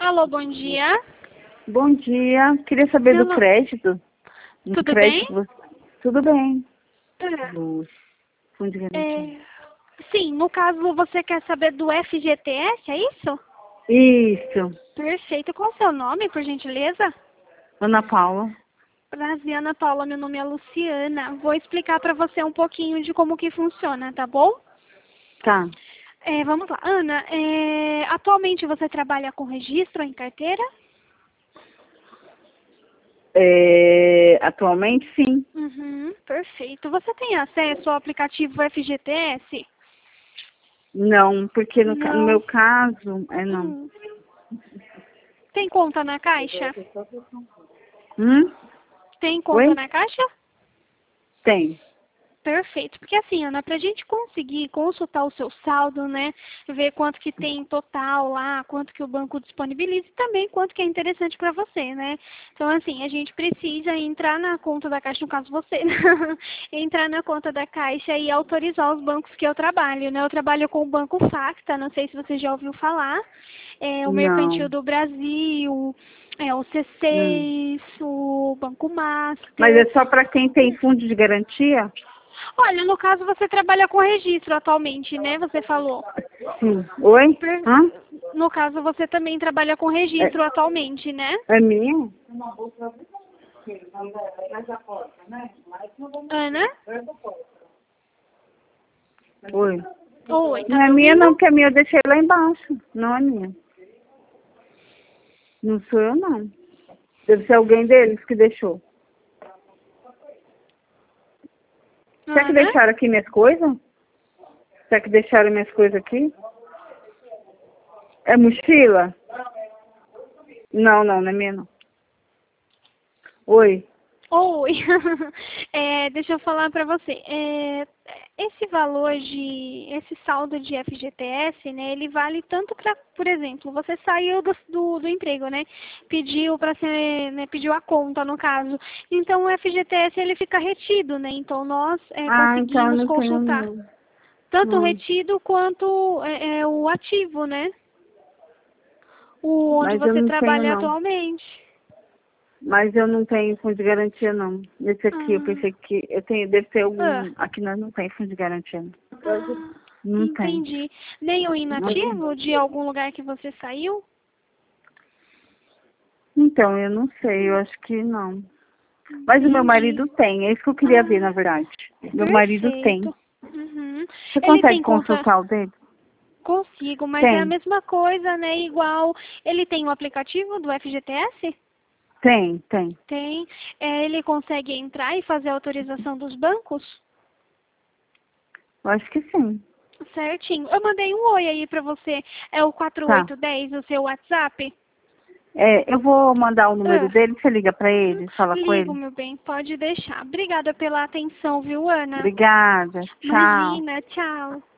Alô, bom dia. Bom dia. Queria saber Meu do no- crédito. Do Tudo crédito. bem? Tudo bem. Tá. Do fundo de garantia. Sim, no caso você quer saber do FGTS, é isso? Isso. Perfeito. Qual é o seu nome, por gentileza? Ana Paula. Prazer, Ana Paula, meu nome é Luciana. Vou explicar para você um pouquinho de como que funciona, tá bom? Tá. Vamos lá. Ana, atualmente você trabalha com registro em carteira? Atualmente, sim. Uhum, perfeito. Você tem acesso ao aplicativo FGTS? Não, porque no Não. meu caso, não. Hum. Tem conta na Caixa? Hum? Tem conta Oi? na Caixa? Tem. Perfeito. Porque assim, Ana, pra gente conseguir consultar o seu saldo, né, ver quanto que tem em total lá, quanto que o banco disponibiliza e também quanto que é interessante para você, né? Então, assim, a gente precisa entrar na conta da Caixa, no caso você, entrar na conta da Caixa e autorizar os bancos que eu trabalho, né? Eu trabalho com o Banco Facta, não sei se você já ouviu falar, o Mercantil Não. do Brasil, o Hum. C6, o Banco Mas Master. é só para quem tem fundo de garantia? Olha, no caso você trabalha com registro atualmente, né? Você falou. Sim. Oi? Per- Hã? No caso você também trabalha com É, registro atualmente, né? é minha? Ana? Oi. Oi, tá Não me é minha ouvindo? não, porque a minha eu deixei lá embaixo. Não é minha. Não sou eu não. Deve ser alguém deles que deixou. Será que Ana? deixaram aqui minhas coisas? Será que deixaram minhas coisas aqui? É mochila? Não, não é minha não. Oi. Oi. Deixa eu falar pra você. Esse saldo de FGTS, né, ele vale tanto para, por exemplo, você saiu do emprego, né, pediu para ser, né, pediu a conta no caso. Então o FGTS ele fica retido, né? Então nós Então eu conseguimos não tenho consultar não. tanto o Hum. retido quanto o ativo, né? O onde Mas eu você não tenho trabalha não. atualmente. Mas eu não tenho fundo de garantia não. Esse aqui eu Ah, pensei que eu tenho, deve ter ah. algum. Aqui nós não tem fundo de garantia não. Ah, Não tem. entendi. Nem o inativo de algum lugar que você saiu? Então, eu não sei, eu acho que não. Mas o meu Entendi. marido tem, é isso que eu queria ver, na Ah, verdade. Meu marido tem. perfeito. Uhum. Você Ele consegue tem conta? consultar o dele? Consigo, mas é a Tem, mesma coisa, né? Igual. Ele tem o aplicativo do FGTS? tem. Tem. Ele consegue entrar e fazer a autorização dos bancos? Eu acho que sim. Certinho. Eu mandei um oi aí pra você. É o Tá. 4810, o seu WhatsApp? Eu vou mandar o número Ah, dele, você liga pra ele, fala com ligo, ele. meu bem. Pode deixar. Obrigada pela atenção, viu, Ana? Obrigada, tchau. Imagina, tchau.